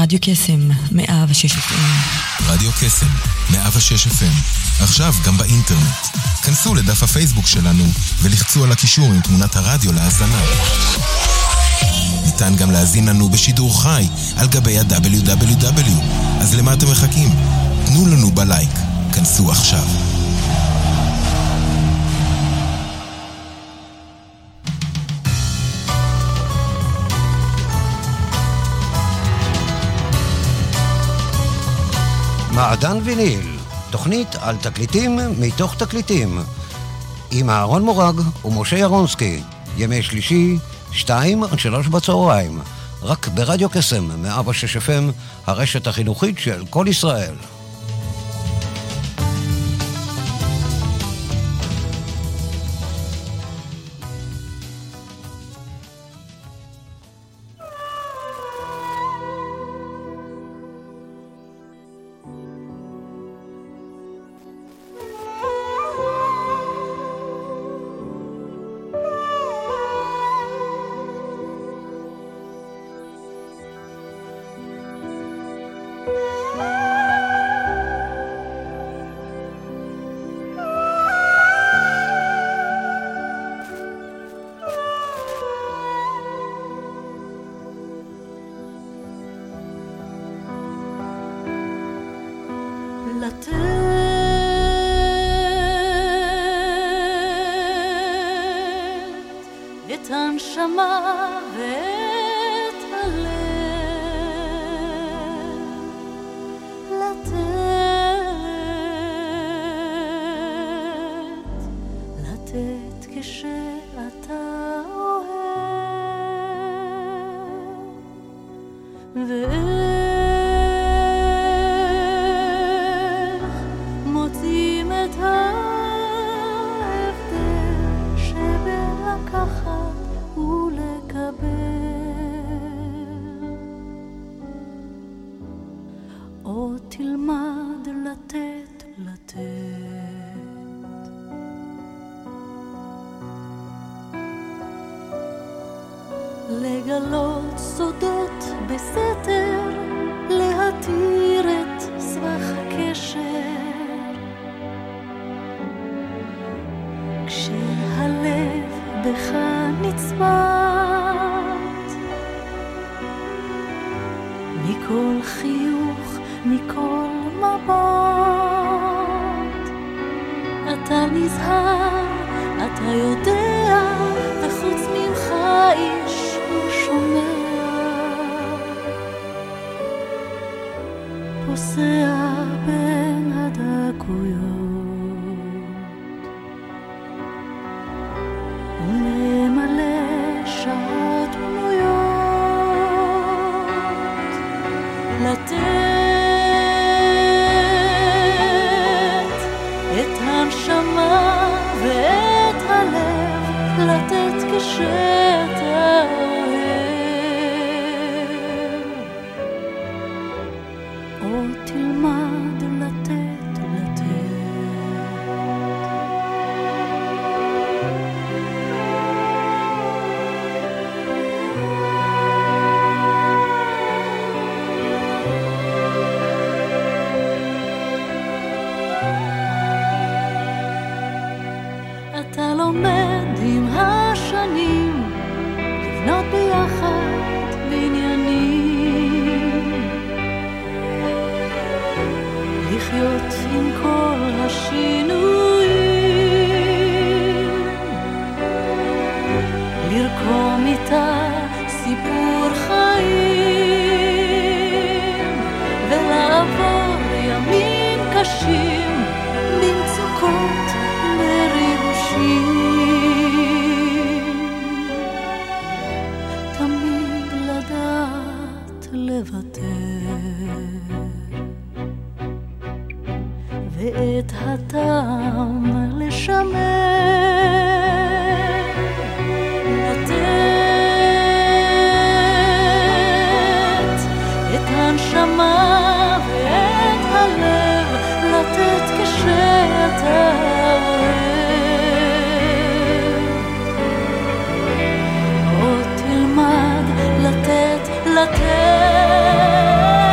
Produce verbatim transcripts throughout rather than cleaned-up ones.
רדיו קסם, מאה ושש אף אם. רדיו קסם, מאה ושש אף אם. עכשיו גם באינטרנט. כנסו לדף הפייסבוק שלנו ולחצו על הקישור עם תמונת הרדיו להאזנה. ניתן גם להאזין לנו בשידור חי על גבי ה-דאבליו דאבליו דאבליו. אז למה אתם מחכים? תנו לנו בלייק. כנסו עכשיו. מעדן ויניל, תוכנית על תקליטים מתוך תקליטים, עם אהרון מורג ומשה ירונסקי, ימי שלישי, שתיים עד שלוש בצהריים, רק ברדיו קסם, מאה ושש אף אם, הרשת החינוכית של כל ישראל. לגלות סודות בסתר, להתיר את סבך הקשר, כשהלב בך נצמד, מכל חיוך, מכל מבט, אתה נזהר, אתה יודע, וחוץ ממך איש פוסע בין הדקויות וממלא שעות פנויות, לתת את הנשמה ואת הלב, לתת כשאתה תלמד לתת, לתת. אתה לומד עם השנים לבנות ביחד בניינים, לחיות עם כל השינויים, לרקום איתה סיפור חיים, ולעבור ימים קשים במצוקות בריגושים, תמיד לדעת לוותר, ואת הטעם לשמר, לתת את הנשמה ואת הלב, לתת כשאתה אוהב, עוד תלמד לתת, לתת.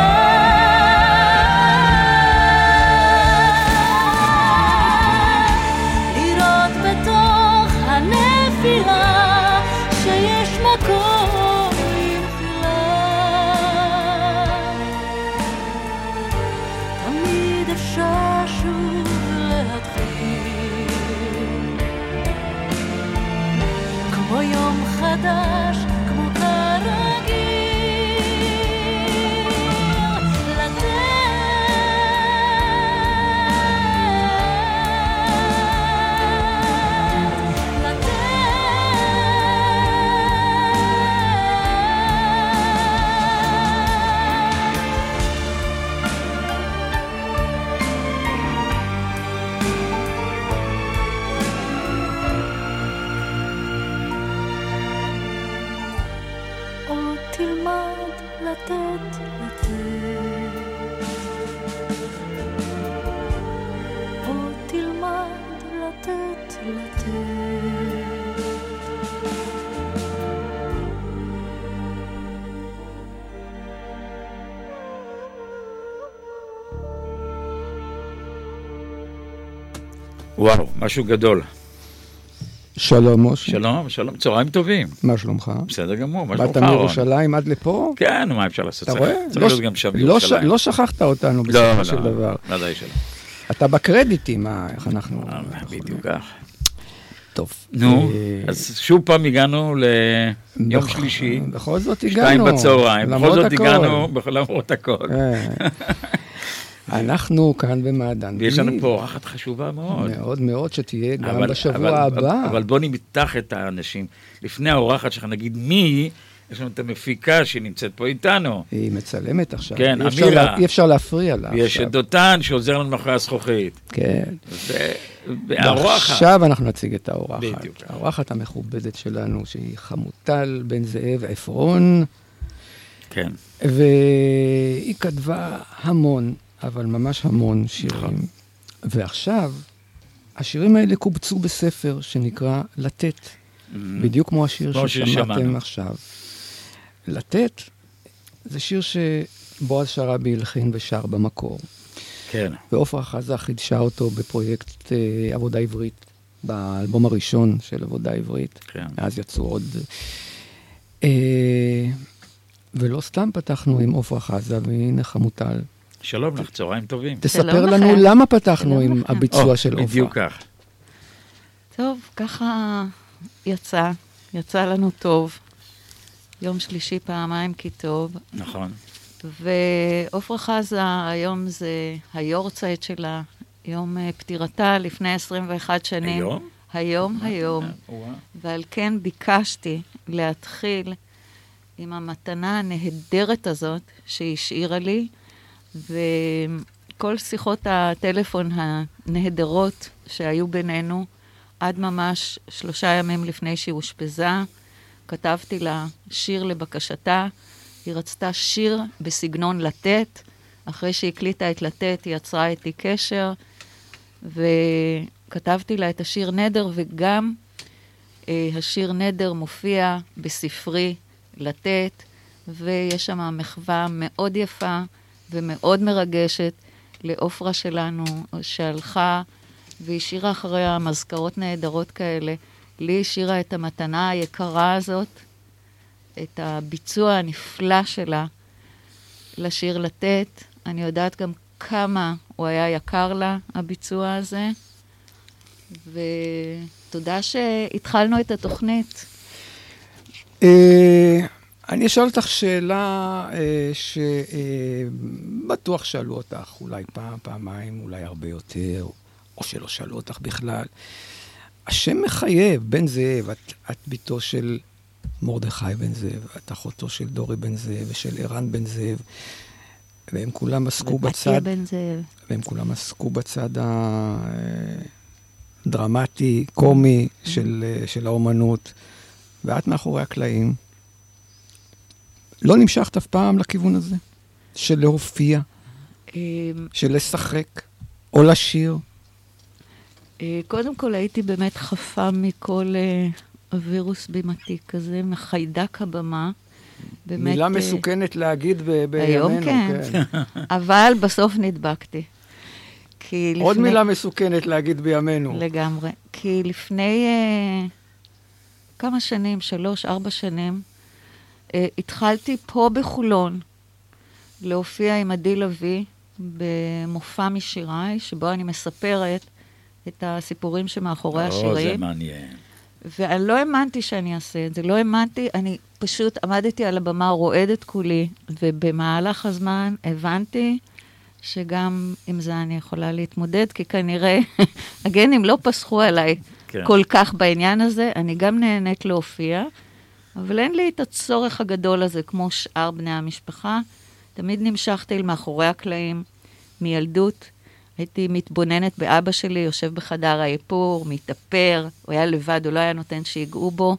הכל ימחילה. תמיד אפשר שוב להתחיל, כמו יום חדש, כמו כרגיל. לתת, לתת, או תלמד לתת, לתת. וואו, משהו גדול. שלום, משה. שלום, שלום, צהריים טובים. מה שלומך? בסדר גמור, מה שלומך? באת מירושלים עד לפה? כן, מה אפשר לעשות? אתה רואה? צריך להיות גם שם בירושלים. לא שכחת אותנו בסופו של דבר. לא, ודאי שלא. אתה בקרדיטים, איך אנחנו... בדיוק כך. טוב. נו, אז שוב פעם הגענו ליום שלישי. בכל זאת הגענו. שתיים בצהריים. בכל זאת הגענו, למרות הכל. אנחנו כאן במעדן. ויש לנו פה אורחת חשובה מאוד. מאוד מאוד, שתהיה גם בשבוע הבא. אבל בוא נמתח את האנשים. לפני האורחת שלך נגיד מי, יש לנו את המפיקה שנמצאת פה איתנו. היא מצלמת עכשיו. כן, אמירה. אי אפשר להפריע לה. ויש את דותן שעוזר לנו מאחורי הזכוכית. כן. והאורחת. עכשיו אנחנו נציג את האורחת. בדיוק. האורחת המכובדת שלנו, שהיא חמוטל בן זאב עפרון. כן. והיא כתבה המון, אבל ממש המון שירים. ועכשיו, השירים האלה קובצו בספר שנקרא לתת. בדיוק כמו השיר ששמעתם עכשיו. לתת, זה שיר שבועז שרעבי הלחין ושר במקור. כן. ועופרה חזה חידשה אותו בפרויקט אה, עבודה עברית, באלבום הראשון של עבודה עברית. כן. אז יצאו עוד... אה, ולא סתם פתחנו עם עופרה חזה, והנה חמוטל. שלום לך, צהריים טובים. תספר לנו למה פתחנו עם הביצוע של עופרה. בדיוק כך. טוב, ככה יצא, יצא לנו טוב. יום שלישי פעמיים כי טוב. נכון. ועופרה חזה, היום זה היורצייט שלה, יום פטירתה לפני עשרים ואחת שנים. היום? היום, היום. ועל כן ביקשתי להתחיל עם המתנה הנהדרת הזאת שהיא השאירה לי, וכל שיחות הטלפון הנהדרות שהיו בינינו, עד ממש שלושה ימים לפני שהיא אושפזה, כתבתי לה שיר לבקשתה. היא רצתה שיר בסגנון לתת. אחרי שהיא הקליטה את לתת, היא יצרה איתי קשר, וכתבתי לה את השיר נדר, וגם אה, השיר נדר מופיע בספרי לתת, ויש שם מחווה מאוד יפה ומאוד מרגשת לעופרה שלנו, שהלכה והשאירה אחריה מזכרות נהדרות כאלה. לי השאירה את המתנה היקרה הזאת, את הביצוע הנפלא שלה לשיר לתת. אני יודעת גם כמה הוא היה יקר לה, הביצוע הזה. ותודה שהתחלנו את התוכנית. אני אשאל אותך שאלה שבטוח שאלו אותך, אולי פעם, פעמיים, אולי הרבה יותר, או שלא שאלו אותך בכלל. השם מחייב, בן זאב, את, את ביתו של מרדכי בן זאב, את אחותו של דורי בן זאב ושל ערן בן זאב, והם כולם עסקו בצד, בן זאב. והם כולם עסקו בצד הדרמטי, קומי של, של האומנות, ואת מאחורי הקלעים. לא נמשכת אף פעם לכיוון הזה, של להופיע, של לשחק, או לשיר? קודם כל הייתי באמת חפה מכל וירוס בימתי כזה, מחיידק הבמה. מילה מסוכנת להגיד בימינו. היום כן, אבל בסוף נדבקתי. עוד מילה מסוכנת להגיד בימינו. לגמרי. כי לפני כמה שנים, שלוש, ארבע שנים, אה, התחלתי פה בחולון להופיע עם עדי לוי במופע משיריי, שבו אני מספרת את הסיפורים שמאחורי השירים. או, זה מעניין. ואני לא האמנתי שאני אעשה את זה, לא האמנתי, אני פשוט עמדתי על הבמה, רועדת כולי, ובמהלך הזמן הבנתי שגם עם זה אני יכולה להתמודד, כי כנראה הגנים לא פסחו עליי כן. כל כך בעניין הזה, אני גם נהנית להופיע, אבל אין לי את הצורך הגדול הזה, כמו שאר בני המשפחה. תמיד נמשכתי מאחורי הקלעים, מילדות. הייתי מתבוננת באבא שלי, יושב בחדר האיפור, מתאפר, הוא היה לבד, הוא לא היה נותן שיגעו בו.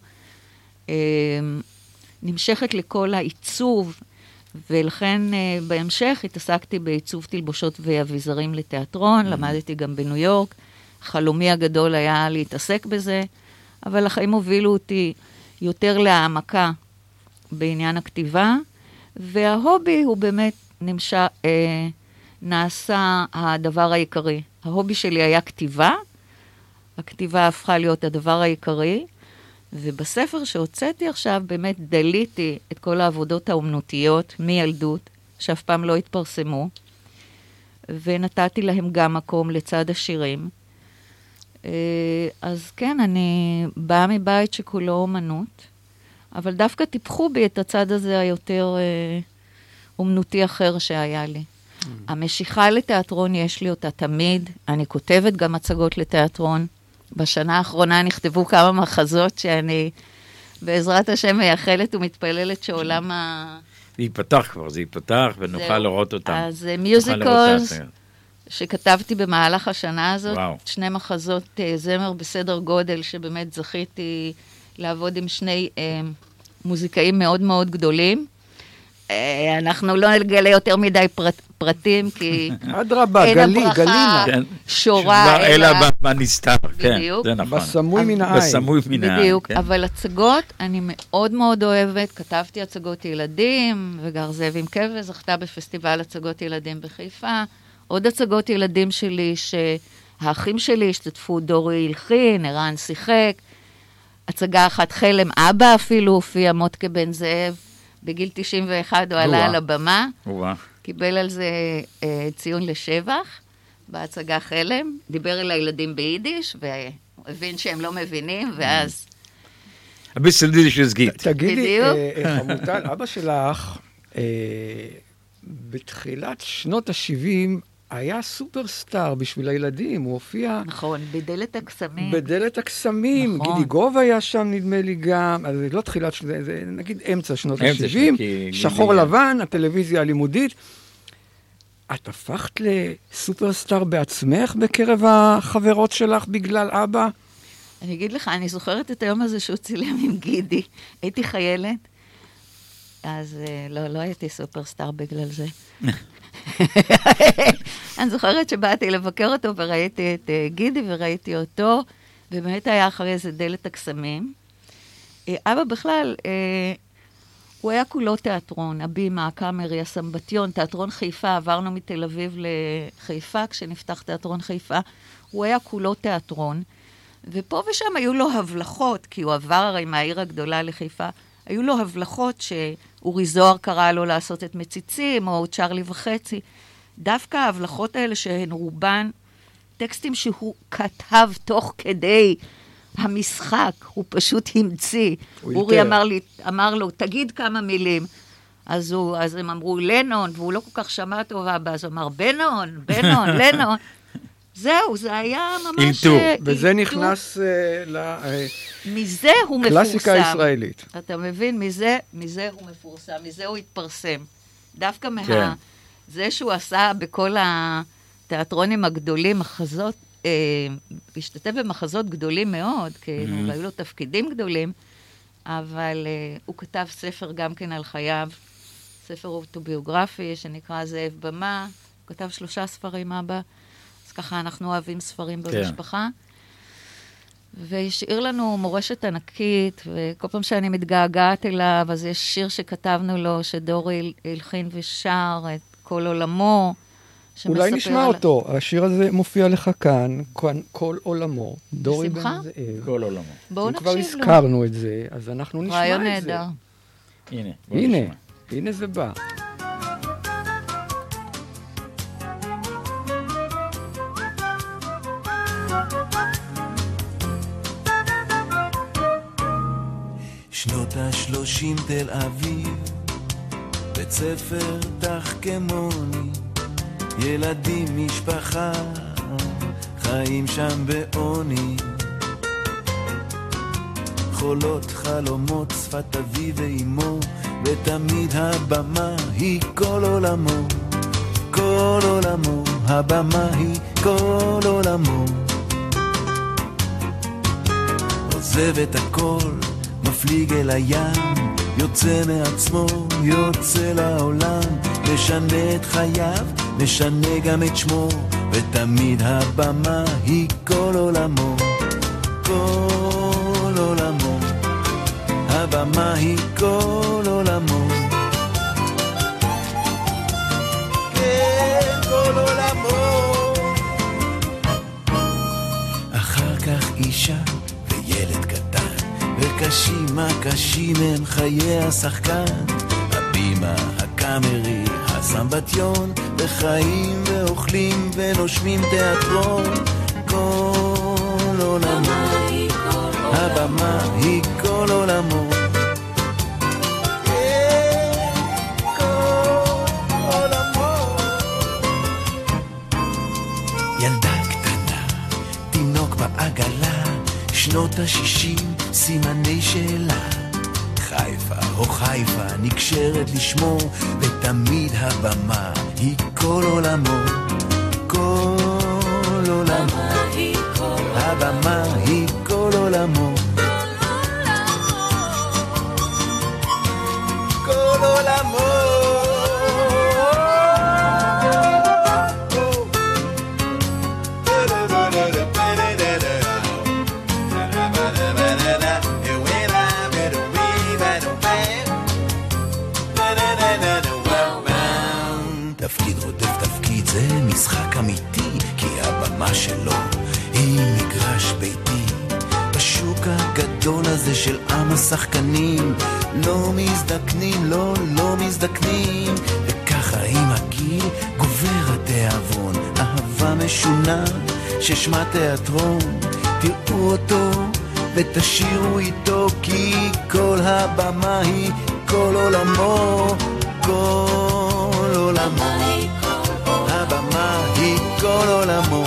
נמשכת לכל העיצוב, ולכן בהמשך התעסקתי בעיצוב תלבושות ואביזרים לתיאטרון, למדתי גם בניו יורק. חלומי הגדול היה להתעסק בזה, אבל החיים הובילו אותי יותר להעמקה בעניין הכתיבה, וההובי הוא באמת נמשך, אה, נעשה הדבר העיקרי. ההובי שלי היה כתיבה, הכתיבה הפכה להיות הדבר העיקרי, ובספר שהוצאתי עכשיו באמת דליתי את כל העבודות האומנותיות מילדות, שאף פעם לא התפרסמו, ונתתי להם גם מקום לצד השירים. אז כן, אני באה מבית שכולו אומנות, אבל דווקא טיפחו בי את הצד הזה היותר אומנותי אחר שהיה לי. המשיכה לתיאטרון יש לי אותה תמיד, אני כותבת גם הצגות לתיאטרון. בשנה האחרונה נכתבו כמה מחזות שאני בעזרת השם מייחלת ומתפללת שעולם ה... זה ייפתח כבר, זה ייפתח ונוכל לראות אותם. אז מיוזיקלס שכתבתי במהלך השנה הזאת, וואו. שני מחזות uh, זמר בסדר גודל, שבאמת זכיתי לעבוד עם שני uh, מוזיקאים מאוד מאוד גדולים. Uh, אנחנו לא נגלה יותר מדי פרט, פרטים, כי אדרבה, גלי, גלינה. שורה אלא בנסתר, כן, זה נכון. בסמוי מן העין. בסמוי מן העין. בדיוק, אבל הצגות אני מאוד מאוד אוהבת, כתבתי הצגות ילדים, וגר זאב עם כבש, זכתה בפסטיבל הצגות ילדים בחיפה, עוד הצגות ילדים שלי, שהאחים שלי השתתפו, דורי הלחין, ערן שיחק, הצגה אחת חלם, אבא אפילו הופיע, מותקה בן זאב, בגיל תשעים ואחת הוא עלה על הבמה, קיבל על זה אה, ציון לשבח, בהצגה חלם, דיבר אל הילדים ביידיש, והבין שהם לא מבינים, ואז... הביסל יידיש הסגית. תגידי, חמוטל, אבא שלך, אה, בתחילת שנות ה-שבעים, היה סופרסטאר בשביל הילדים, הוא הופיע... נכון, בדלת הקסמים. בדלת הקסמים, נכון. גידי גוב היה שם, נדמה לי גם, אז לא תחילת, זה, זה נגיד אמצע שנות ה-שבעים, שחור גילי... לבן, הטלוויזיה הלימודית. את הפכת לסופרסטאר בעצמך בקרב החברות שלך בגלל אבא? אני אגיד לך, אני זוכרת את היום הזה שהוא צילם עם גידי. הייתי חיילת, אז לא, לא הייתי סופרסטאר בגלל זה. אני זוכרת שבאתי לבקר אותו וראיתי את גידי וראיתי אותו, ובאמת היה אחרי איזה דלת הקסמים. אבא בכלל, הוא היה כולו תיאטרון, הבימה, הקאמרי, הסמבטיון, תיאטרון חיפה, עברנו מתל אביב לחיפה, כשנפתח תיאטרון חיפה, הוא היה כולו תיאטרון, ופה ושם היו לו הבלחות, כי הוא עבר הרי מהעיר הגדולה לחיפה, היו לו הבלחות שאורי זוהר קרא לו לעשות את מציצים, או צ'רלי וחצי. דווקא ההבלחות האלה שהן רובן טקסטים שהוא כתב תוך כדי המשחק, הוא פשוט המציא. אורי אמר, לי, אמר לו, תגיד כמה מילים. אז, הוא, אז הם אמרו לנון, והוא לא כל כך שמע טובה, אז הוא אמר, בנון, בנון, לנון. זהו, זה היה ממש... אילתור. וזה נכנס ל... מזה הוא מפורסם. קלאסיקה ישראלית. אתה מבין? מזה, מזה הוא מפורסם, מזה הוא התפרסם. דווקא מה... כן. זה שהוא עשה בכל התיאטרונים הגדולים, מחזות, אה, השתתף במחזות גדולים מאוד, כאילו, mm-hmm. והיו לו תפקידים גדולים, אבל אה, הוא כתב ספר גם כן על חייו, ספר אוטוביוגרפי שנקרא זאב במה, הוא כתב שלושה ספרים אבא, אז ככה אנחנו אוהבים ספרים במשפחה, והשאיר לנו מורשת ענקית, וכל פעם שאני מתגעגעת אליו, אז יש שיר שכתבנו לו, שדורי הלחין ושר את כל עולמו. אולי נשמע על... אותו, השיר הזה מופיע לך כאן, כאן כל עולמו. בשמחה? כל עולמו. בואו נקשיב לו. כבר הזכרנו את זה, אז אנחנו נשמע את זה. רעיון נהדר. הנה, בוא הנה, נשמע. הנה זה בא. שנות השלושים תל אביב, בית ספר תחכמוני, ילדים משפחה, חיים שם בעוני, חולות חלומות שפת אבי ואימו, ותמיד הבמה היא כל עולמו, כל עולמו, הבמה היא כל עולמו. עוזב את הכל, מפליג אל הים, יוצא מעצמו, יוצא לעולם, משנה את חייו, משנה גם את שמו, ותמיד הבמה היא כל עולמו, כל עולמו, הבמה היא כל עולמו, כן, כל עולמו. אחר כך אישה וילד קטן, וקשים הקשים הם חיי השחקן, הבימה, הקאמרי, הסמבטיון, וחיים ואוכלים ונושמים תיאטרון, כל עולמו, הבמה היא כל עולמו, כל עולמו. ילדה קטנה, תינוק בעגלה, שנות השישים, סימני שאלה, חיפה או חיפה נקשרת לשמו, ותמיד הבמה היא כל עולמו, כל עולמו, הבמה היא כל עולמו, כל עולמו. תפקיד רודף תפקיד, זה משחק אמיתי, כי הבמה שלו היא מגרש ביתי. בשוק הגדול הזה של עם השחקנים, לא מזדקנים, לא, לא מזדקנים, וככה עם הגיל גובר התיאבון, אהבה משונה ששמה תיאטרון. תראו אותו ותשירו איתו, כי כל הבמה היא כל עולמו, כל עולמו, הבמה היא כל עולמו.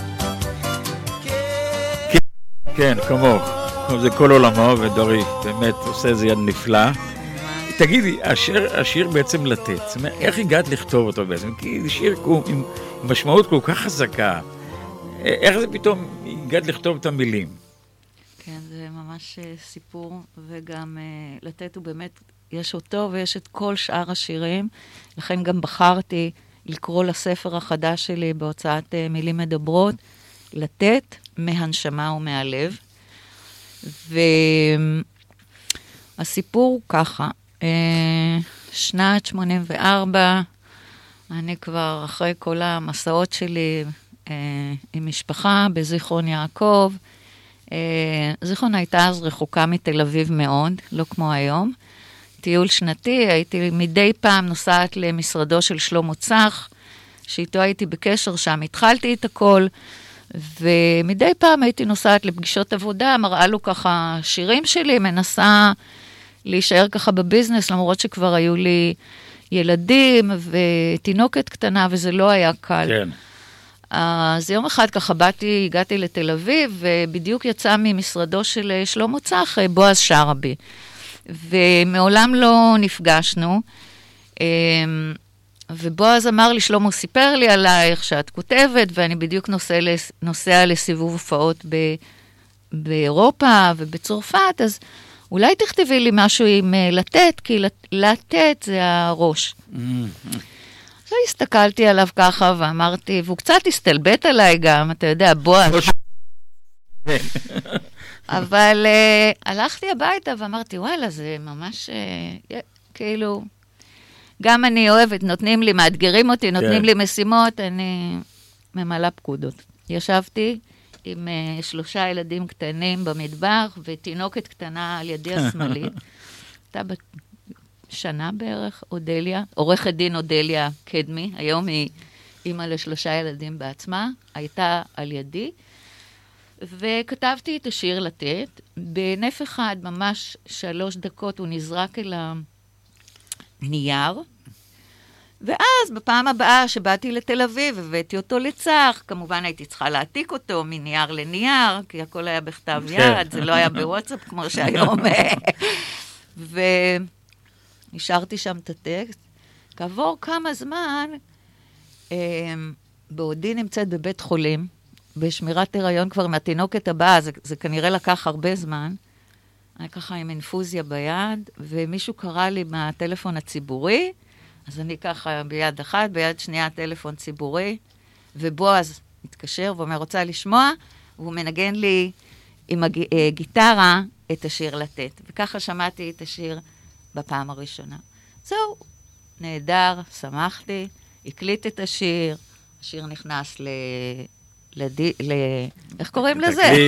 כן, כמוך. זה כל עולמו, ודורי באמת עושה איזה יד נפלא. תגידי, השיר, השיר בעצם לתת, זאת אומרת, איך הגעת לכתוב אותו בעצם? כי זה שיר עם משמעות כל כך חזקה. איך זה פתאום הגעת לכתוב את המילים? כן, זה ממש סיפור, וגם לתת הוא באמת, יש אותו ויש את כל שאר השירים, לכן גם בחרתי לקרוא לספר החדש שלי בהוצאת מילים מדברות, לתת מהנשמה ומהלב. והסיפור הוא ככה, שנת שמונים וארבע, אני כבר אחרי כל המסעות שלי עם משפחה בזיכרון יעקב, זיכרון הייתה אז רחוקה מתל אביב מאוד, לא כמו היום, טיול שנתי, הייתי מדי פעם נוסעת למשרדו של שלמה צח, שאיתו הייתי בקשר שם, התחלתי את הכל, ומדי פעם הייתי נוסעת לפגישות עבודה, מראה לו ככה שירים שלי, מנסה להישאר ככה בביזנס, למרות שכבר היו לי ילדים ותינוקת קטנה, וזה לא היה קל. כן. אז יום אחד ככה באתי, הגעתי לתל אביב, ובדיוק יצא ממשרדו של שלמה צח, בועז שרעבי. ומעולם לא נפגשנו, ובועז אמר לי, שלמה סיפר לי עלייך שאת כותבת, ואני בדיוק נוסע, נוסע לסיבוב הופעות ב, באירופה ובצרפת, אז אולי תכתבי לי משהו עם לתת, כי לתת זה הראש. אז הסתכלתי עליו ככה ואמרתי, והוא קצת הסתלבט עליי גם, אתה יודע, בועז. אבל uh, הלכתי הביתה ואמרתי, וואלה, זה ממש, uh, כאילו, גם אני אוהבת, נותנים לי, מאתגרים אותי, נותנים כן. לי משימות, אני ממלא פקודות. ישבתי עם uh, שלושה ילדים קטנים במטבח, ותינוקת קטנה על ידי השמאלית. הייתה בת שנה בערך, אודליה, עורכת דין אודליה קדמי, היום היא אימא לשלושה ילדים בעצמה, הייתה על ידי, וכתבתי את השיר לתת. בנף אחד, ממש שלוש דקות, הוא נזרק אל הנייר, ואז בפעם הבאה שבאתי לתל אביב, הבאתי אותו לצח, כמובן הייתי צריכה להעתיק אותו מנייר לנייר, כי הכל היה בכתב יד, זה לא היה בוואטסאפ כמו שהיום. ונשארתי שם את הטקסט. כעבור כמה זמן, בעודי נמצאת בבית חולים, בשמירת הריון כבר מהתינוקת הבאה, זה, זה כנראה לקח הרבה זמן, אני ככה עם אינפוזיה ביד, ומישהו קרא לי מהטלפון הציבורי, אז אני ככה ביד אחת, ביד שנייה טלפון ציבורי, ובועז מתקשר ואומר, רוצה לשמוע, והוא מנגן לי עם הגיטרה את השיר לתת. וככה שמעתי את השיר בפעם הראשונה. זהו, נהדר, שמחתי, הקליט את השיר, השיר נכנס ל... לד... ל... איך קוראים לזה?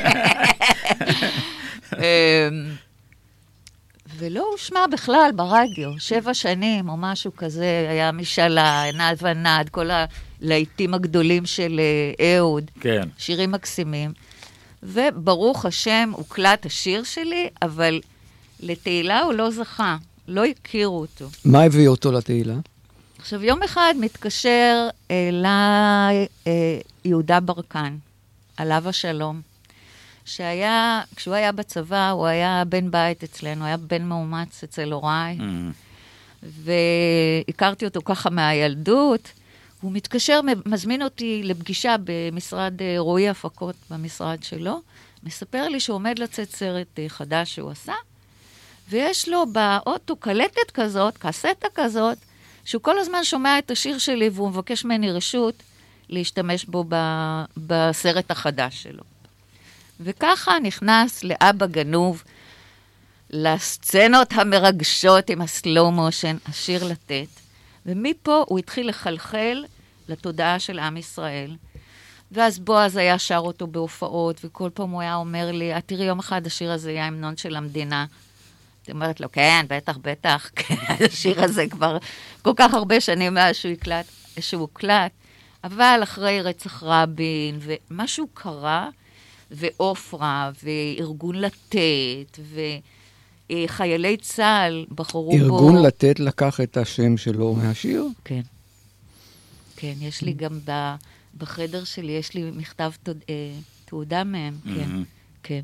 ולא הושמע בכלל ברדיו, שבע שנים או משהו כזה, היה משאלה, נד ונד, כל הלהיטים הגדולים של אהוד, כן. שירים מקסימים, וברוך השם הוקלט השיר שלי, אבל לתהילה הוא לא זכה, לא הכירו אותו. מה הביא אותו לתהילה? עכשיו, יום אחד מתקשר אליי יהודה ברקן, עליו השלום, שהיה, כשהוא היה בצבא, הוא היה בן בית אצלנו, היה בן מאומץ אצל הוריי, mm. והכרתי אותו ככה מהילדות, הוא מתקשר, מזמין אותי לפגישה במשרד רועי הפקות, במשרד שלו, מספר לי שהוא עומד לצאת סרט חדש שהוא עשה, ויש לו באוטו קלטת כזאת, קסטה כזאת, שהוא כל הזמן שומע את השיר שלי, והוא מבקש ממני רשות להשתמש בו ב- בסרט החדש שלו. וככה נכנס לאבא גנוב, לסצנות המרגשות עם הסלואו מושן, השיר לתת. ומפה הוא התחיל לחלחל לתודעה של עם ישראל. ואז בועז היה שר אותו בהופעות, וכל פעם הוא היה אומר לי, תראי, יום אחד השיר הזה היה המנון של המדינה. היא אומרת לו, כן, בטח, בטח, השיר הזה כבר כל כך הרבה שנים מאז שהוא הקלט, שהוא הוקלט, אבל אחרי רצח רבין, ומשהו קרה, ואופרה, וארגון לתת, וחיילי צה"ל בחרו בו. ארגון לתת לקח את השם שלו מהשיר? כן. כן, יש לי גם בחדר שלי, יש לי מכתב תעודה מהם, כן, כן.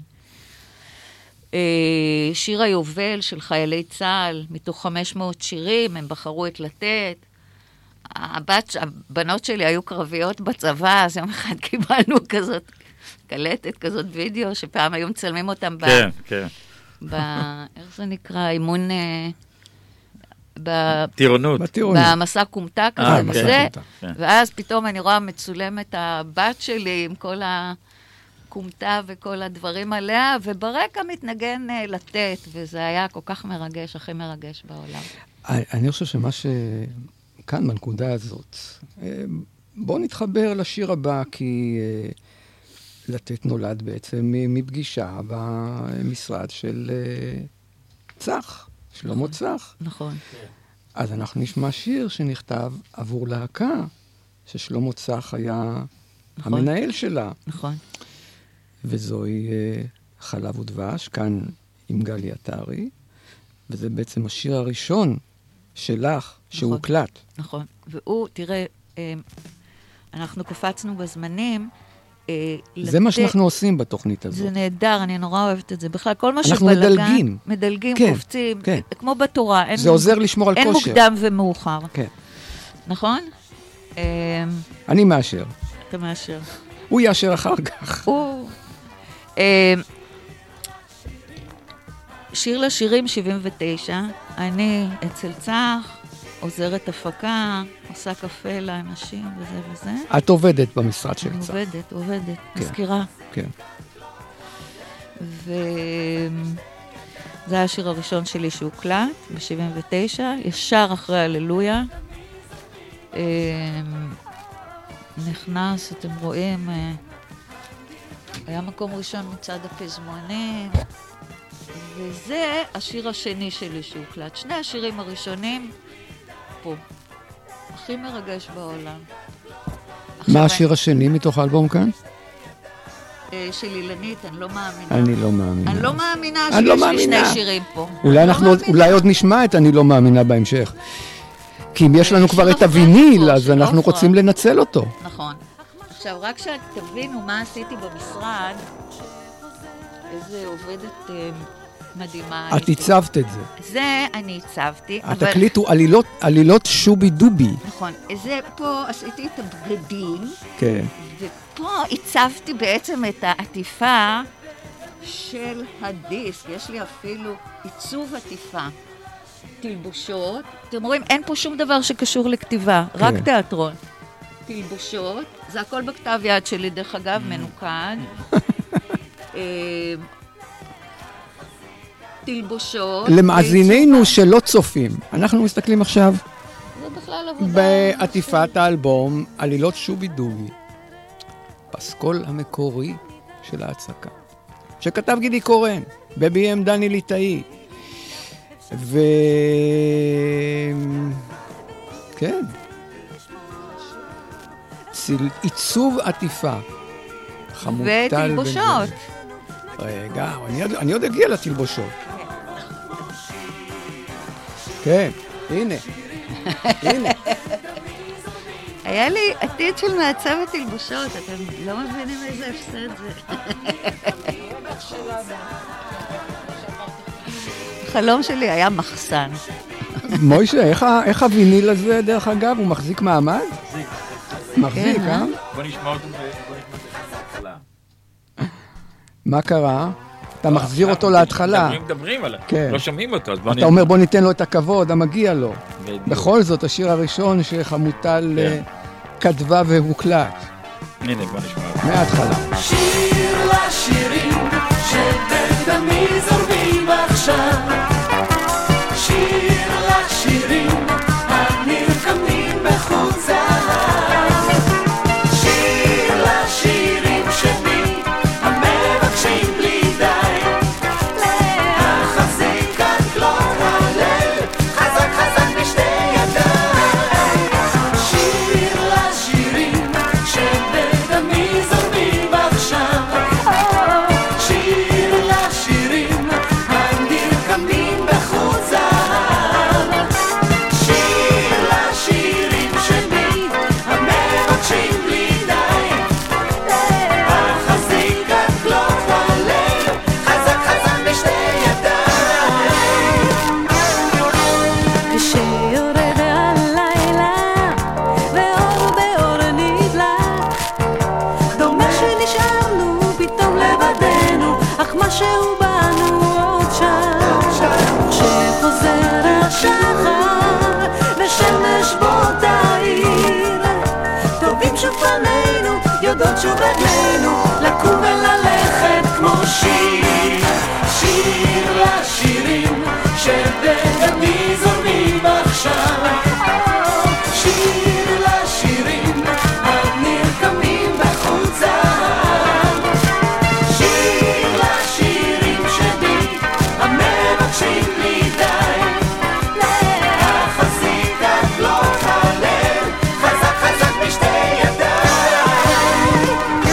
שיר היובל של חיילי צה"ל, מתוך חמש מאות שירים, הם בחרו את לתת. הבת, הבנות שלי היו קרביות בצבא, אז יום אחד קיבלנו כזאת, קלטת כזאת וידאו, שפעם היו מצלמים אותם ב... כן, כן. ב... איך זה נקרא? אימון... ב... טירונות. במסע קומטה כזה וזה, ואז פתאום אני רואה מצולמת הבת שלי עם כל ה... קומטה וכל הדברים עליה, וברקע מתנגן לתת, וזה היה כל כך מרגש, הכי מרגש בעולם. אני חושב שמה שכאן, בנקודה הזאת, בואו נתחבר לשיר הבא, כי לתת נולד בעצם מפגישה במשרד של צח, שלמה צח. נכון. אז אנחנו נשמע שיר שנכתב עבור להקה, ששלמה צח היה המנהל שלה. נכון. וזוהי חלב ודבש, כאן עם גלי עטרי, וזה בעצם השיר הראשון שלך, שהוא הוקלט. נכון, והוא, תראה, אנחנו קפצנו בזמנים, זה מה שאנחנו עושים בתוכנית הזאת. זה נהדר, אני נורא אוהבת את זה. בכלל, כל מה שבלגן, אנחנו מדלגים. מדלגים, קופצים, כמו בתורה. זה עוזר לשמור על כושר. אין מוקדם ומאוחר. כן. נכון? אני מאשר. אתה מאשר. הוא יאשר אחר כך. הוא... שיר לשירים שבעים ותשע, אני אצל צח, עוזרת הפקה, עושה קפה לאנשים וזה וזה. את עובדת במשרד של צח. עובדת, עובדת, מזכירה. כן. וזה היה השיר הראשון שלי שהוקלט ב-שבעים ותשע, ישר אחרי הללויה. נכנס, אתם רואים, היה מקום ראשון מצד הפזמונים, וזה השיר השני שלי שהוקלט. שני השירים הראשונים פה. הכי מרגש בעולם. מה השיר השני מתוך האלבום כאן? של אילנית, אני לא מאמינה. אני לא מאמינה. אני לא מאמינה שיש לי שני שירים פה. אולי אנחנו, אולי עוד נשמע את אני לא מאמינה בהמשך. כי אם יש לנו כבר את הוויניל, אז אנחנו רוצים לנצל אותו. נכון. עכשיו, רק שתבינו מה עשיתי במשרד, איזה עובדת מדהימה. את הצבת את זה. זה אני הצבתי. התקליט הוא עלילות, עלילות שובי דובי. נכון. זה פה עשיתי את הבגדים. כן. ופה הצבתי בעצם את העטיפה של הדיסק. יש לי אפילו עיצוב עטיפה. תלבושות. אתם רואים, אין פה שום דבר שקשור לכתיבה. כן. רק תיאטרון. תלבושות. זה הכל בכתב יד שלי, דרך אגב, מנוקד. תלבושות. למאזינינו שלא צופים, אנחנו מסתכלים עכשיו זה בכלל עבודה בעטיפת האלבום עלילות שובי דובי, פסקול המקורי של ההצקה, שכתב גידי קורן, בבי אם דני ליטאי, ו... כן, עיצוב עטיפה, חמוטל ותלבושות. רגע, אני, אני עוד אגיע לתלבושות. כן, הנה. הנה. היה לי עתיד של מעצב ותלבושות, אתם לא מבינים איזה הפסד זה. החלום שלי היה מחסן. מוישה, איך, איך הוויניל הזה, דרך אגב, הוא מחזיק מעמד? מחזיק. מחזיק, כן, אה? בוא נשמע אותו בהתחלה. מה קרה? אתה מחזיר אותו להתחלה. מדברים, מדברים עליו. כן. לא שומעים אותו. אתה אומר בוא ניתן לו את הכבוד המגיע לו. בכל זאת, השיר הראשון שחמוטל כתבה והוקלט. הנה, בוא נשמע אותו. מההתחלה. שיר לשירים שבדמי זורמים עכשיו, שיר לשירים הנרקמים בחוץ זהב, שיר לשירים שלי המבקשים בלי די להחזיק על כלות הלב חזק חזק בשתי ידיים, שיר לשירים שבדמי זורמים עכשיו, שיר לשירים הנרקמים בחוץ זהב, שיר לשירים שלי המבקשים בלי די להחזיק על כלות הלב חזק חזק בשתי ידיים. כשיורד הלילה ואור באור נדלק, דומה שנשארנו פתאום לבדנו, אך משהו בנו עוד שם. כשחוזר השחר ושמש בו תאיר, טובים שוב פנינו, יודעות שוב רגלינו לקום וללכת כמו שיר, שיר לשירים שבדמי זורמים עכשיו, שיר לשירים הנרקמים בחוץ זהב, שיר לשירים שלי המבקשים בלי די להחזיק על כלות הלב חזק חזק בשתי ידיים.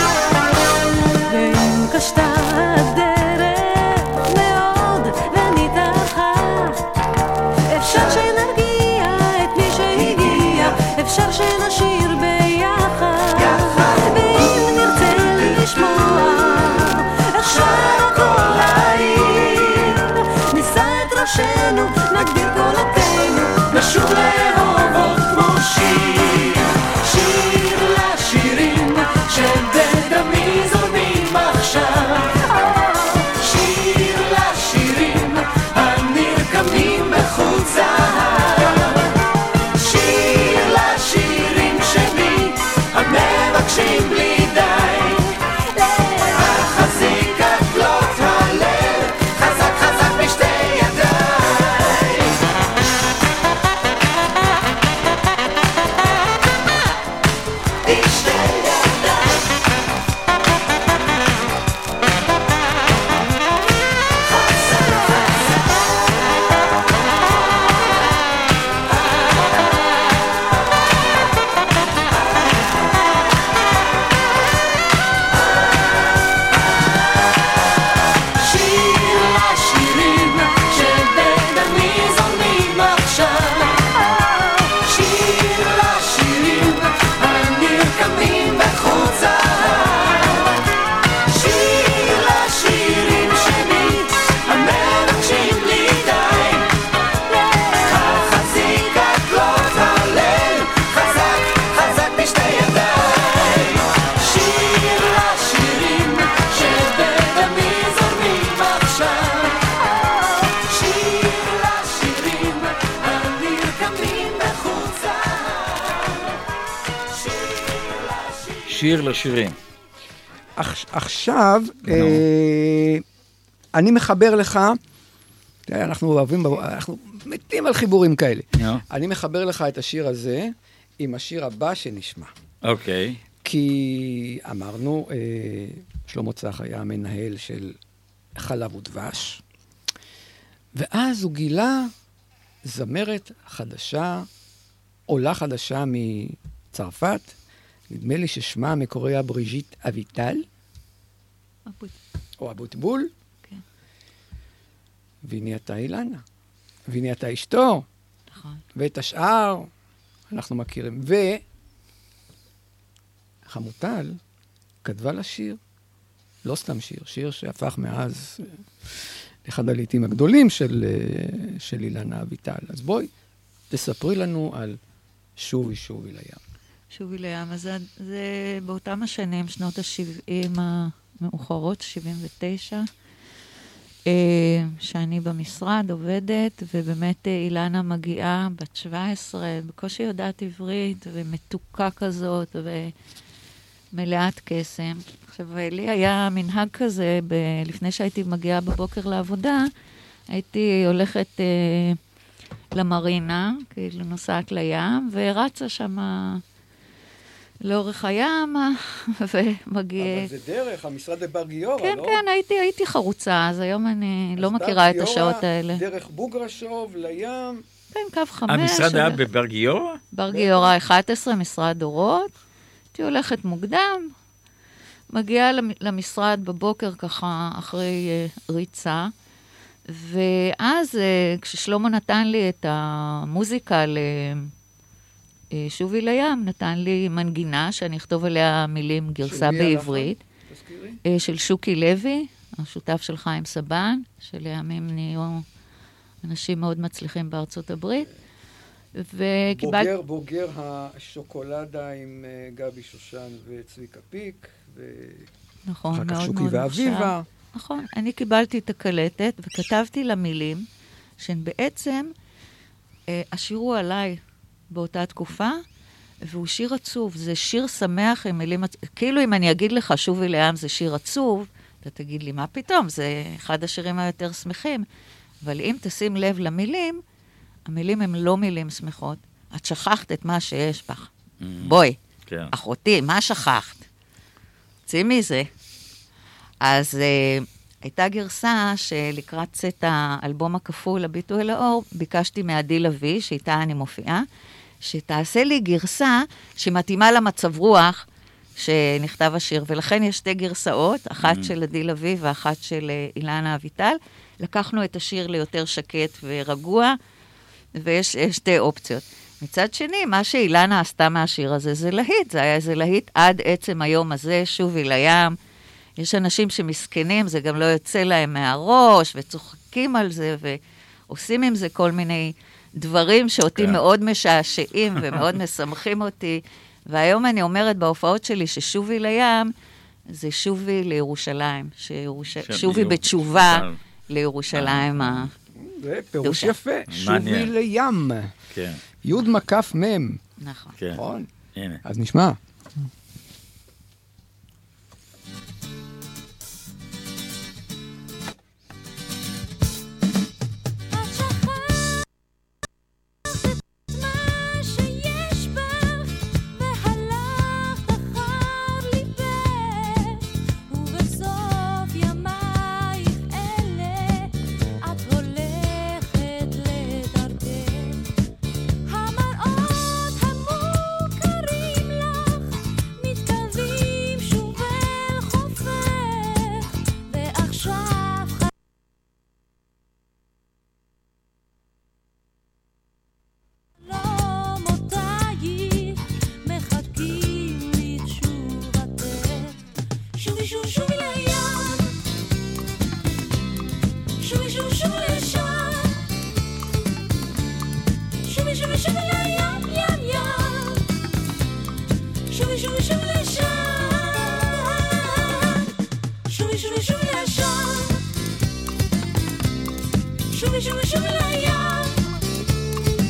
ואם קשתה הדרך מאוד ונתאחה, אפשר שנרגיע את מי שהגיע, אפשר שנשיר ביחד, ואם נרצה לשמוע איך שר כל העיר, נישא את ראשנו, נגדיר קולותינו, נשוב לאהוב עוד כמו שיר, שיר לשירים שבדמי זורמים עכשיו, שיר לשירים הנרקמים בחוץ זהב, שיר לשירים שלי המבקשים בלי די להחזיק על כלות הלב חזק חזק בשתי ידיים. שיר לשירים. עכשיו, אה, אני מחבר לך, תראה, אנחנו אוהבים, אנחנו מתים על חיבורים כאלה. אני מחבר לך את השיר הזה עם השיר הבא שנשמע. אוקיי. כי אמרנו, אה, שלמה צח היה המנהל של חלב ודבש, ואז הוא גילה זמרת חדשה, עולה חדשה מצרפת, נדמה לי ששמה המקורי היה בריז'יט אביטל, או אבוטבול, כן. והיא נהייתה אילנה, והיא נהייתה אשתו, נכון. ואת השאר אנחנו מכירים. וחמוטל כתבה לה שיר, לא סתם שיר, שיר שהפך מאז אחד הלעיתים הגדולים של, של אילנה אביטל. אז בואי, תספרי לנו על שובי שובי לים. שובי לים, אז זה, זה באותם השנים, שנות ה-שבעים המאוחרות, שבעים ותשע, שאני במשרד עובדת, ובאמת אילנה מגיעה, בת שבע עשרה, בקושי יודעת עברית, ומתוקה כזאת, ומלאת קסם. עכשיו, לי היה מנהג כזה, ב- לפני שהייתי מגיעה בבוקר לעבודה, הייתי הולכת אה, למרינה, כאילו נוסעת לים, ורצה שמה לאורך הים, ומגיע... אבל זה דרך, המשרד לבר גיורא, כן, לא? כן, הייתי, הייתי חרוצה, אז היום אני לא מכירה את השעות האלה. דרך בוגרשוב, לים. כן, קו חמש. המשרד היה של- בבר גיורא? בר גיורא אחת עשרה, משרד דורות. הייתי הולכת מוקדם, מגיעה למ- למשרד בבוקר ככה אחרי uh, ריצה, ואז uh, כששלמה נתן לי את המוזיקה לשובי לים, נתן לי מנגינה שאני אכתוב עליה מילים גרסה של מי בעברית, תזכירי. uh, של שוקי לוי, השותף של חיים סבן, שלימים נהיו אנשים מאוד מצליחים בארצות הברית. וקיבלתי... בוגר, בוגר השוקולדה עם uh, גבי שושן וצביקה פיק, ו... נכון, אחר כך מאוד שוקי מאוד ואביבה. נכון, אני קיבלתי את הקלטת וכתבתי לה מילים שהן בעצם, אה, השיר הוא עליי באותה תקופה, והוא שיר עצוב, זה שיר שמח עם מילים, עצ- כאילו אם אני אגיד לך שובי לים זה שיר עצוב, אתה תגיד לי מה פתאום, זה אחד השירים היותר שמחים, אבל אם תשים לב למילים, המילים הן לא מילים שמחות, את שכחת את מה שיש בך. בואי, כן. אחותי, מה שכחת? צאי מזה. אז uh, הייתה גרסה שלקראת צאת האלבום הכפול, הביטו אל האור, ביקשתי מעדי לוי, שאיתה אני מופיעה, שתעשה לי גרסה שמתאימה למצב רוח שנכתב השיר, ולכן יש שתי גרסאות, אחת mm. של עדי לוי ואחת של uh, אילנה אביטל. לקחנו את השיר ליותר שקט ורגוע, ויש שתי אופציות. מצד שני, מה שאילנה עשתה מהשיר הזה זה להיט, זה היה איזה להיט עד עצם היום הזה, שובי לים. יש אנשים שמסכנים, זה גם לא יוצא להם מהראש, וצוחקים על זה, ועושים עם זה כל מיני דברים שאותי כן. מאוד משעשעים ומאוד משמחים אותי. והיום אני אומרת בהופעות שלי ששובי לים, זה שובי לירושלים, שירוש... שובי בתשובה לירושלים ה... זה פירוש דושה. יפה, שובי מעניין. לים. כן, יוד מקף מם. נכון. כן. נכון? הנה. אז נשמע.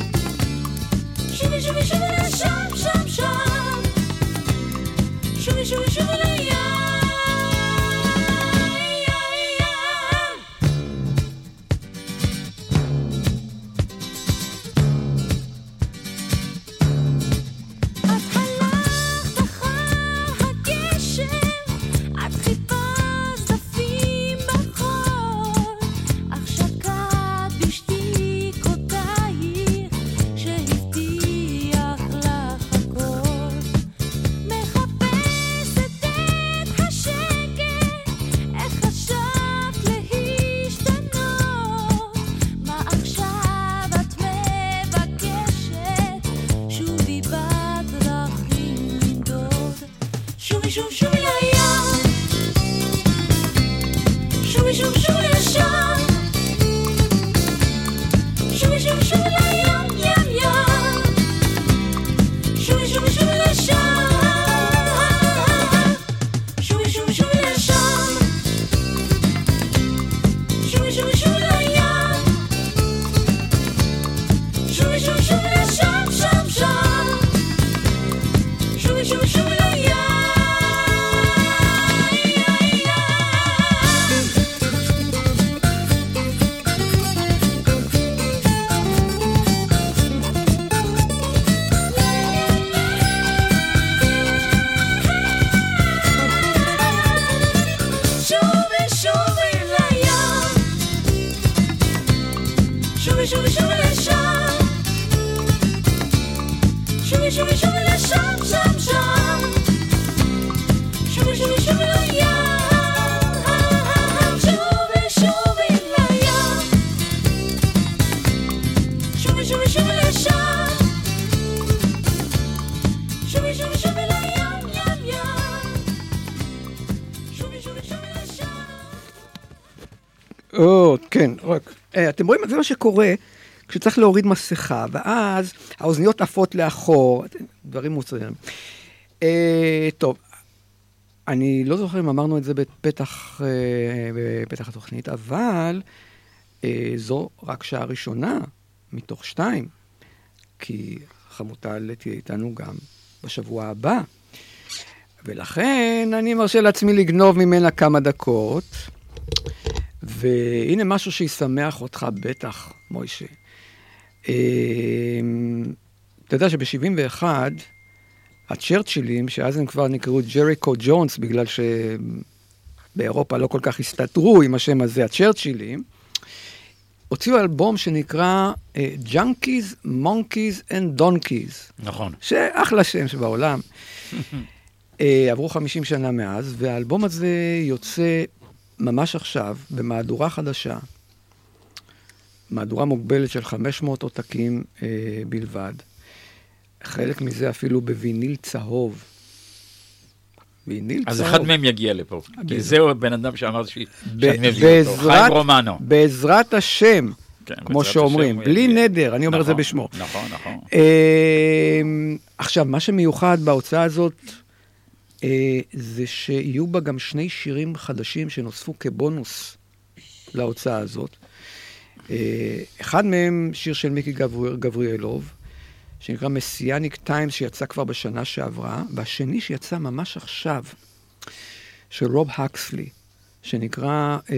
שובי שוב שוב לים, שובי שוב שוב לשם, שובי שוב שוב לים, ים ים, שובי שוב שוב לשם, שובי שוב שוב לשם, שובי שוב שוב לים, שובי שוב שוב לשם, שם שם, שובי שוב שוב לים. שובי שובי שובי לשם, שובי שובי שובי לשם, שם שם, שובי שובי שובי לים, שובי שובי לים, שובי שובי שובי לשם, שובי שובי שובי לים, ים ים, שובי שובי שובי לשם. או, כן, רק. אתם רואים, זה מה שקורה כשצריך להוריד מסכה, ואז האוזניות עפות לאחור, דברים מוצרים. אה, טוב, אני לא זוכר אם אמרנו את זה בפתח, אה, בפתח התוכנית, אבל אה, זו רק שעה ראשונה מתוך שתיים, כי חמוטל תהיה איתנו גם בשבוע הבא. ולכן אני מרשה לעצמי לגנוב ממנה כמה דקות, והנה משהו שישמח אותך בטח, מוישה. אתה יודע שב-שבעים ואחת, הצ'רצ'ילים, שאז הם כבר נקראו ג'ריקו ג'ונס, בגלל שבאירופה לא כל כך הסתתרו עם השם הזה, הצ'רצ'ילים, הוציאו אלבום שנקרא Junkies, Monkeys and Donkeys. נכון. שאחלה שם שבעולם. עברו חמישים שנה מאז, והאלבום הזה יוצא ממש עכשיו, במהדורה חדשה, מהדורה מוגבלת של חמש מאות עותקים אה, בלבד. חלק מזה אפילו בוויניל צהוב. ויניל אז צהוב. אחד מהם יגיע לפה. כי זהו בן אדם שאמר שאני מביא אותו. בעזרת- חיים רומנו. בעזרת השם, כן, כמו בעזרת שאומרים, השם הוא בלי יגיע. נדר, אני אומר את זה נכון, בשמו. נכון, נכון. אה, עכשיו, מה שמיוחד בהוצאה הזאת, אה, זה שיהיו בה גם שני שירים חדשים שנוספו כבונוס להוצאה הזאת. אה, אחד מהם שיר של מיקי גבר, גבריאלוב, שנקרא מסיאניק טיימס, שיצא כבר בשנה שעברה, והשני שיצא ממש עכשיו, של רוב הקסלי, שנקרא... אה,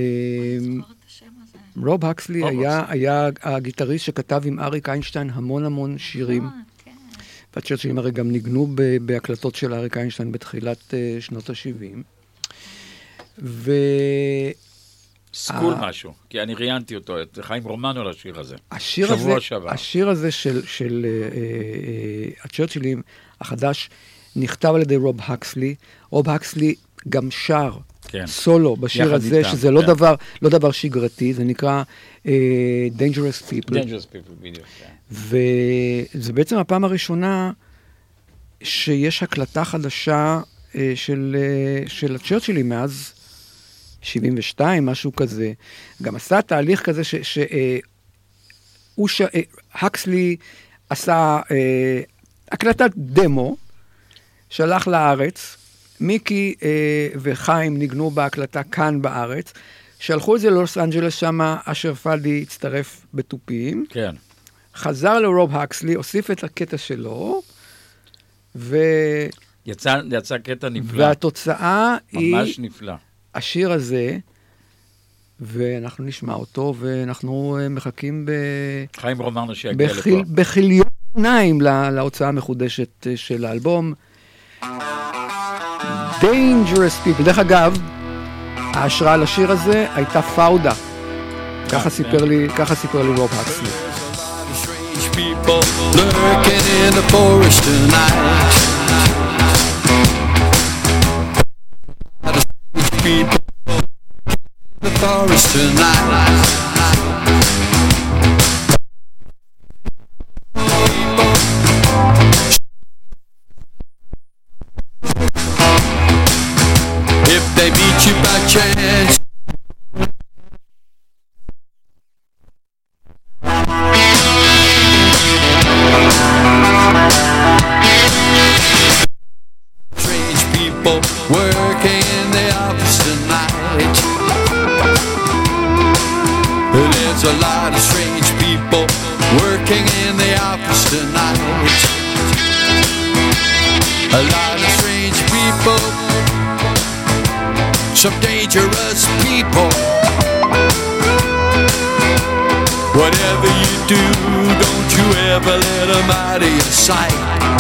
רוב הקסלי רוב היה, הקסלי. היה הגיטריסט שכתב עם אריק איינשטיין המון המון שירים. והצ'רצ'ילים הרי גם ניגנו ב- בהקלטות של אריק איינשטיין בתחילת uh, שנות ה-שבעים. ו... סקול ה- משהו, כי אני ראיינתי אותו, את חיים רומנו לשיר הזה. השיר שבוע הזה, שעבר. השיר הזה של, של uh, uh, הצ'רצ'ילים החדש נכתב על ידי רוב הקסלי. רוב הקסלי גם שר כן. סולו בשיר יחד הזה, איתם, שזה לא, כן. דבר, לא דבר שגרתי, זה נקרא uh, Dangerous People. Dangerous People, בדיוק. כן. וזה בעצם הפעם הראשונה שיש הקלטה חדשה אה, של, אה, של הצ'רצ'ילים מאז שבעים ושתיים, משהו כזה. גם עשה תהליך כזה ש... ש אה, הוא ש... אה, הקסלי עשה אה, הקלטת דמו, שלח לארץ, מיקי אה, וחיים ניגנו בהקלטה כאן בארץ, שלחו את זה ללוס אנג'לס, שמה אשר פלדי הצטרף בטופים, כן. חזר לרוב הקסלי, הוסיף את הקטע שלו, ו... יצא, יצא קטע נפלא. והתוצאה היא ממש נפלא. השיר הזה, ואנחנו נשמע אותו, ואנחנו אה, מחכים ב... חיים רומנו שיגיע בחיל... לפה. בכיליון עיניים לה... להוצאה המחודשת אה, של האלבום. Dangerous People. דרך אגב, ההשראה לשיר הזה הייתה פאודה. ככה סיפר לי, ככה סיפר לי רוב הקסלי. People lurking in the forest tonight. People in the forest tonight. People they beat you by chance. Strange people working in the office tonight. There's a lot of strange people working in the office tonight. A lot of strange people, some dangerous people. Whatever you do, don't you ever let them out of your sight.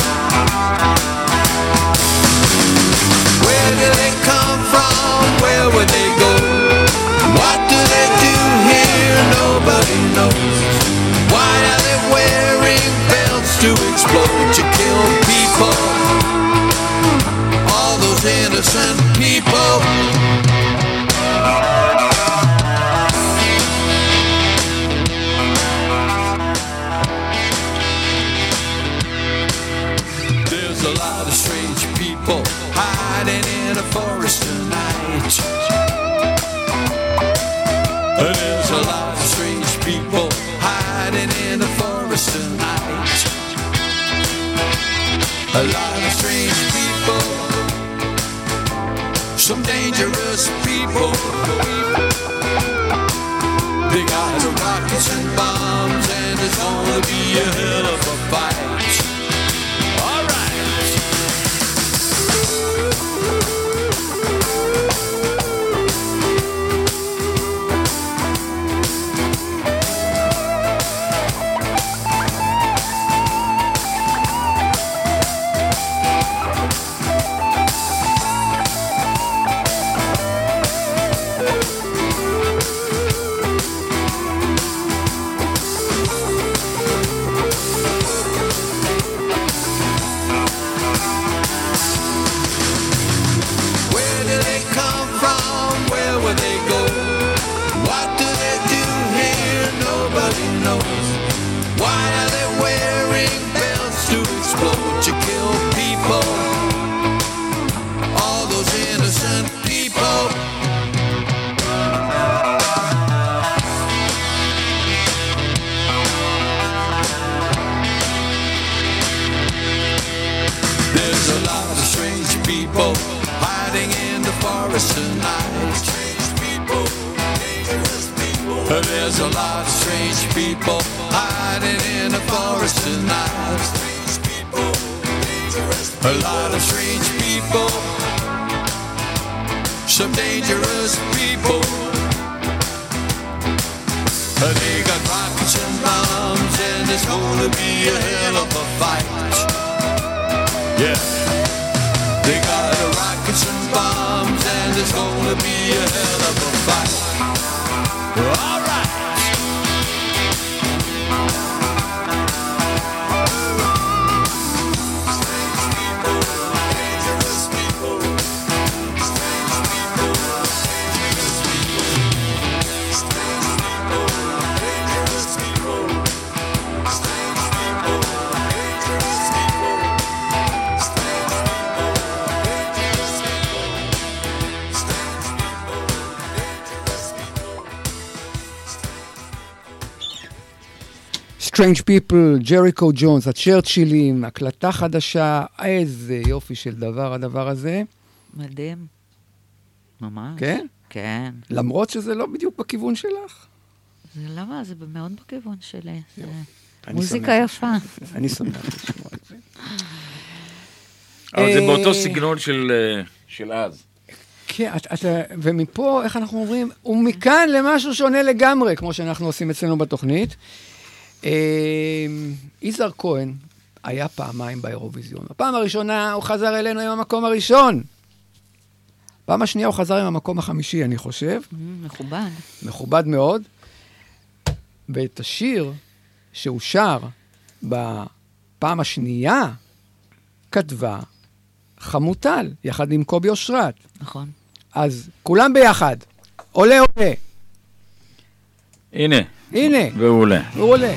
Where do they come from? Where would they go? What do they do here? Nobody knows. Why are they wearing belts to explode, to kill people? All those innocent people. There's a lot of strange people hiding in a forest tonight. There's a lot of strange people hiding in the forest tonight. A lot of strange people, some dangerous people. They got rockets and bombs, and it's gonna be a hell of a fight. All right. There's a lot of strange people hiding in the forest tonight. A lot of strange people, some dangerous people. They got rockets and bombs, and it's gonna be a hell of a fight. Yeah, they got rockets and bombs, and it's gonna be a hell of a fight. All right. Strange People, ג'ריקו ג'ונס, הצ'רצ'ילים, הקלטה חדשה, איזה יופי של דבר הדבר הזה. מדהים. ממש. כן? כן. למרות שזה לא בדיוק בכיוון שלך. זה למה? זה מאוד בכיוון שלי. זה אני מוזיקה שמח. יפה. אני שמח לשמוע את זה. אבל זה באותו סגנון של, של אז. כן, את, את, ומפה, איך אנחנו אומרים, ומכאן למשהו שונה לגמרי, כמו שאנחנו עושים אצלנו בתוכנית. יזהר כהן היה פעמיים באירוויזיון. הפעם הראשונה הוא חזר אלינו עם המקום הראשון. פעם השנייה הוא חזר עם המקום החמישי, אני חושב. מכובד. מכובד מאוד. ואת השיר שהוא שר בפעם השנייה כתבה חמוטל, יחד עם קובי אושרת. נכון. אז כולם ביחד. עולה עולה. הנה. הנה. והוא עולה. והוא עולה.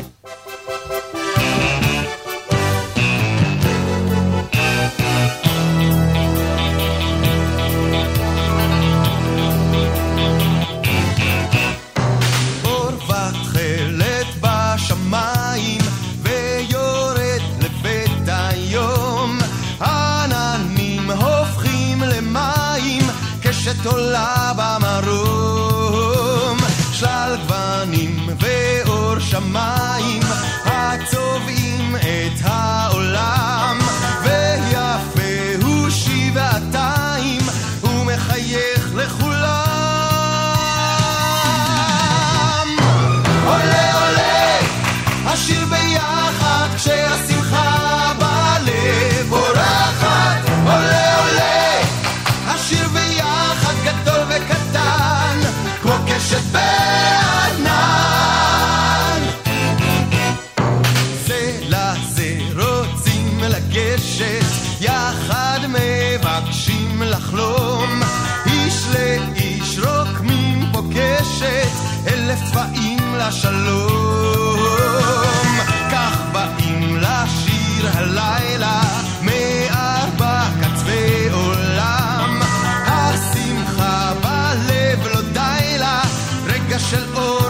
עולה במרום, שלל גוונים ואור שמיים הצובעים את העולם, ויפה הוא שבעתיים ומחייך לכולם. עולה עולה השיר ביחד כשהשמחה בלב אורחת, עולה עולה השיר ביחד גדול וקטן כמו קשת בענן. זה לזה רוצים לגשת, יחד מבקשים לחלום, איש לאיש רוקמים פוגשת, אלף צבעים לשלום. כך באים לשיר הלילה מארבע קצווי עולם, השמחה בלב לא די לה, רגע של אור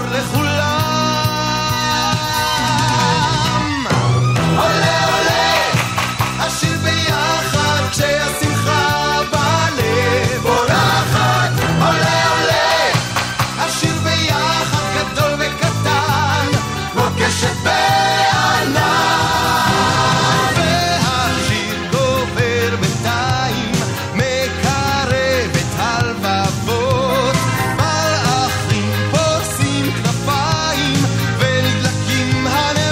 לכולם. עולה עולה השיר ביחד כשהשמחה בלב אורחת, עולה עולה השיר ביחד גדול וקטן כמו קשת בענן, והשיר גובר בינתיים מקרב את הלבבות, מלאכים פורסים כנפיים ונדלקים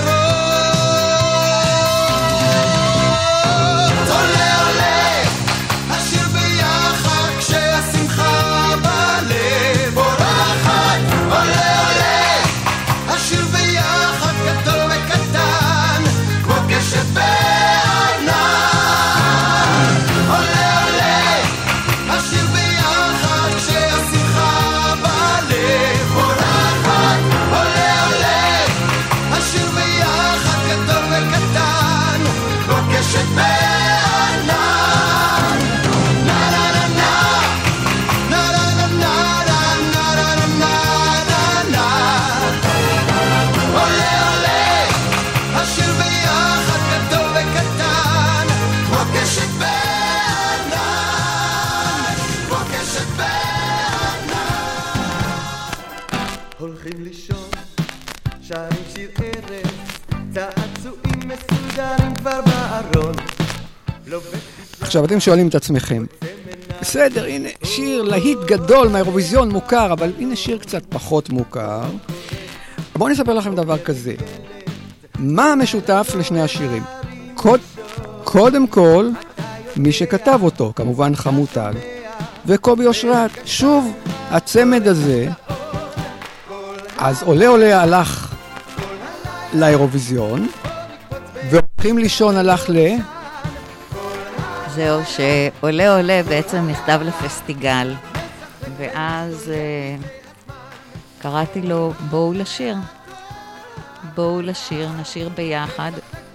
הנרות. עולה עולה השיר ביחד כשהשמחה בלב אורחת, עולה עולה השיר ביחד גדול וקטן כמו קשת בענן, עולה עולה השיר ביחד כשהשמחה בלב אורחת, עולה עולה השיר ביחד גדול וקטן כמו קשת בענן. נה נה נה נה נה נה נה נה נה נה נה. עולה עולה השיר ביחד גדול וקטן כמו קשת בענן, כמו קשת בענן. הולכים לישון, שרים שיר ערב, צעצועים מסודרים כבר בארון. עכשיו, אתם שואלים את עצמכם, בסדר, הנה שיר להיט גדול מהאירוויזיון מוכר, אבל הנה שיר קצת פחות מוכר. בואו נספר לכם דבר כזה. מה המשותף לשני השירים? קוד, קודם כל, מי שכתב אותו, כמובן חמוטל, וקובי אושרת. שוב, הצמד הזה, אז עולה עולה הלך לאירוויזיון, והולכים לישון הלך ל... זהו, שעולה עולה בעצם נכתב לפסטיגל, ואז אה, קראתי לו בואו לשיר, בואו לשיר, נשיר ביחד,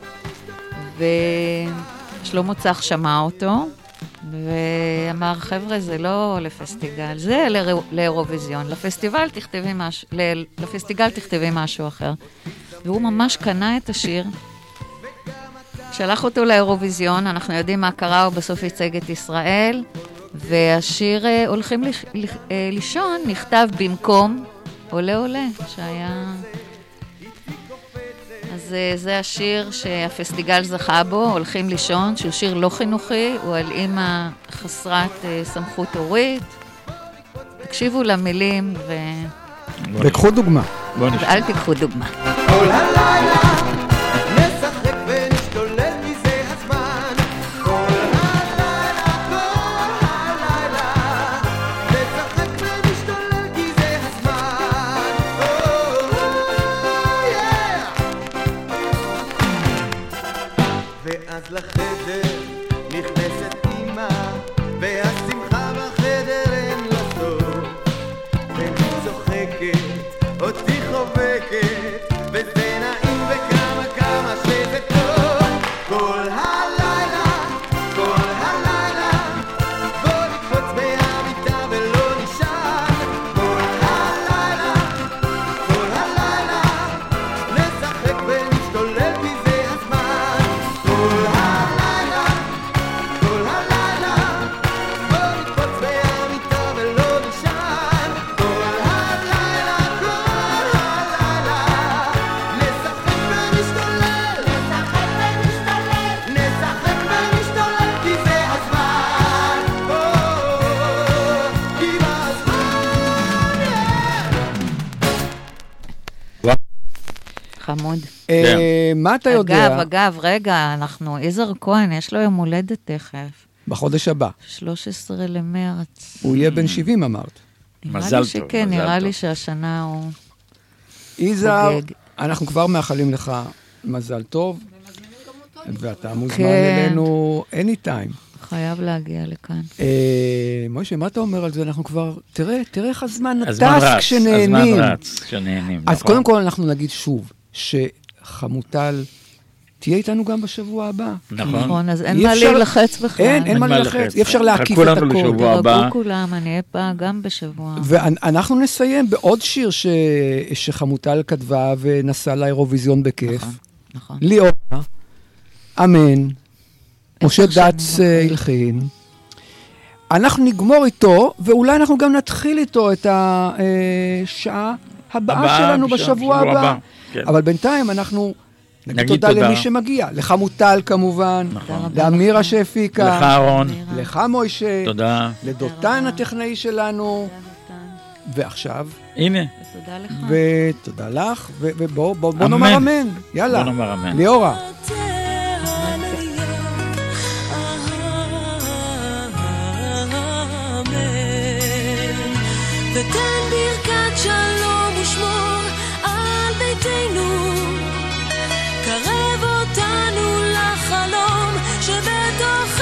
ושלמה צח שמע אותו, ואמר, חבר'ה, זה לא לפסטיגל, זה לאיר, לאירוויזיון, לפסטיבל תכתבי משהו, לפסטיגל תכתבי משהו אחר. והוא ממש קנה את השיר, שלח אותו לאירוויזיון, אנחנו יודעים מה קרה, הוא בסוף ייצג את ישראל, והשיר הולכים לש, לישון נכתב במקום עולה עולה, שהיה... אז זה השיר שהפסטיגל זכה בו, הולכים לישון, שהוא שיר לא חינוכי, הוא על אימא חסרת סמכות הורית. תקשיבו למילים ו... וקחו דוגמה. ואל תיקחו דוגמה. כל הלילה נשחק ונשתולל כי זה הזמן, כל הלילה, כל הלילה נשחק ונשתולל כי זה הזמן. ואז לחדר נכנסת אמא והשמחה בחדר אין לה סוף, והיא צוחקת אותי חובקת וזה נעים וכמה כמה שזה טוב. כל הלילה, כל הלילה בוא נקפוץ מהמיטה ולא נשאר. כל הלילה, כל הלילה נשחק ונשתולל כי זה הזמן. כל הלילה, כל חמוד. אה, מה אתה יודע? אגב, אגב, רגע, אנחנו, יזהר כהן, יש לו יום הולדת תכף. בחודש הבא. שלושה עשר למרץ. הוא יהיה בן שבעים, אמרת. נראה מזל לי טוב, שכן, מזל נראה טוב. לי שהשנה הוא... יזהר, חוגג. אנחנו כבר מאחלים לך מזל טוב, ואתה מוזמן כן. אלינו anytime. חייב להגיע לכאן. אה, משה, מה אתה אומר על זה? אנחנו כבר, תראה, תראה איך הזמן הזמן טס רץ, כשנהנים. הזמן רץ כשנהנים. אז נכון. קודם כל אנחנו נגיד שוב, שחמוטל תהיה איתנו גם בשבוע הבא. נכון. נכון, אז אין אי מה אפשר- להילחץ בכלל. אין, אין מה להילחץ, אי אפשר להקיף את חכו לנו הכל. לשבוע הבא. תרגעו כולם, אני אהיה פה גם בשבוע. ואנחנו נסיים בעוד שיר ש... שחמוטל כתבה ונסעה לאירוויזיון בכיף. נכון, נכון. ליאורה, אמן, משה עשר שנים דץ אחרי. הלחין. אנחנו נגמור איתו, ואולי אנחנו גם נתחיל איתו את השעה הבאה הבאה, שלנו בשבוע- בשבוע בשבוע הבא. הבא, כן. אבל בינתיים אנחנו נגיד נגיד תודה תודה. למי שמגיע. לחמוטל כמובן, נכון. לאמירה לך שהפיקה, אהרון, לך מוישה, תודה. לדותן הטכנאי שלנו, ועכשיו, הנה, תודה לך. ותודה לך, ו- ובואו בוא, בוא אמן. נאמר אמן. יאללה, בוא נאמר אמן. ליאורה. ותן ברכת שלום ושמור על ביתנו, קרב אותנו לחלום שבתוכנו,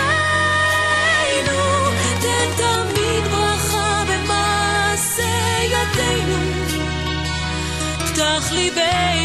תן תמיד ברכה במעשה ידינו, פתח ליבנו